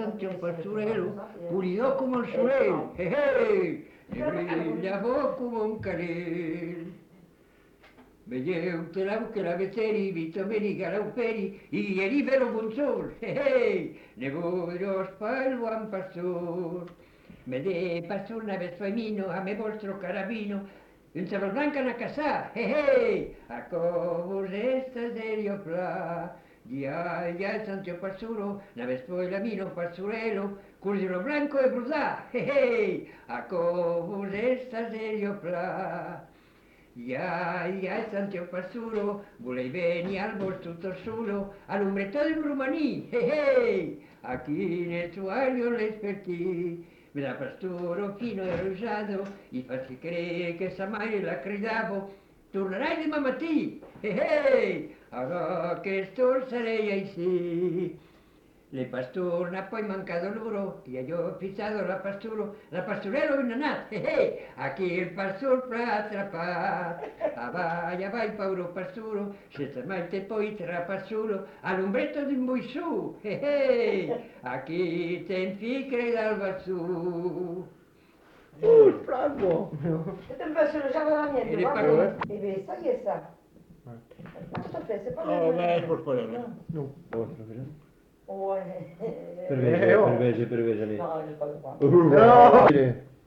Sancho Pastorelo, pulido como el solel, jeje, le brillaba como un canel. Vegeu te la que la beceri, vitomeni garauperi, y el ibero bunzol, jeje, ne voros pa'l buen pastor. Me de pastor una vez femino, a me vostro carabino, en Blanca na casá, jeje, a cobos estas de pla. Ya, el Sancho Pasuro, na vez foi la mino pastorelo, curso blanco e brudá, jeje, a cobos estas de pla. Ja, Sancho Pasuro, volei venir al vostro tesoro, alumbretó de Brumaní, jeje, aquí en el suario les perdí. Me da pastoro fino e rosado, i faci creer que sa mare l'ha cridato, tornerai demà matí, jeje, ara que estor sarei així. Le pastor n'ha poi mancado l'oro, i io pisado la pastorelo in anat, aquí el pastor p'ha atrapat. Avall, pauro pasturo, sense mai te poi trapassuro, all'ombretto d'un buissú, aquí te'n ficre dal bassù. Bravo! Ten verso le già la E le niente, parole? e vesta che sa. Ma tutto questo, Oh, beh, poi... por quello. Nu, poți, nu Oh, Perveze, oh. perveze, perveze. no, non parlo qua. No!